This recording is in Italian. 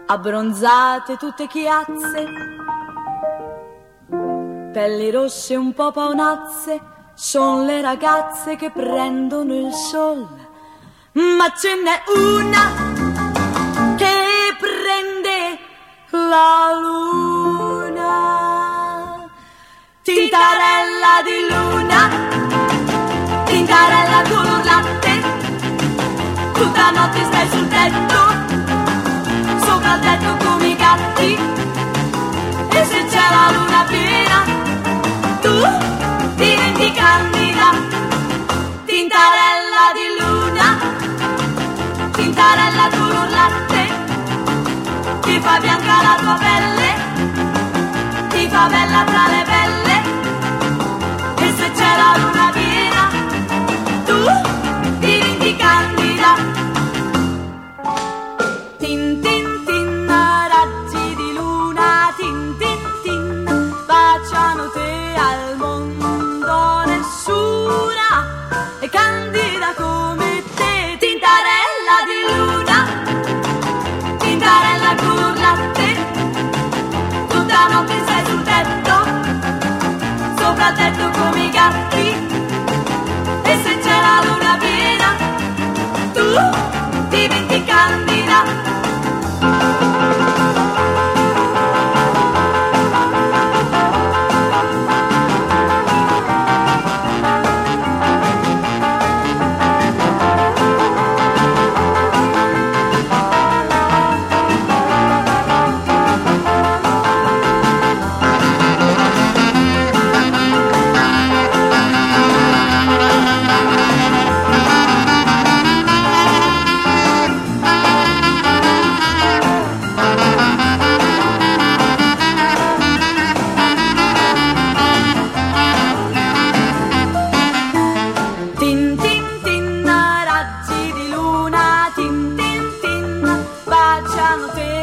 abbronzate tutte chiazze, pelli rosse un po' paonazze, son le ragazze che prendono il sol. Ma ce n'è una che prende la luna, tintarella di luna, tintarella color latte, tutta notte stai sul tetto, sopra il tetto come i gatti, e se c'è la luna piena tu diventi candida. Tintarella di luna, tintarella color latte, ti fa bianca la tua pelle, ti fa bella tra le belle, e se c'è la luna piena tu diventi candida. Tin tin tin, raggi di luna, tin tin tin, baciano te al mondo, nessuna è candida come te. Tintarella di luna, tintarella color latte, tutta notte sei sul tetto, sopra il tetto come i gatti, e se c'è la luna piena tu diventi candida. Baciano te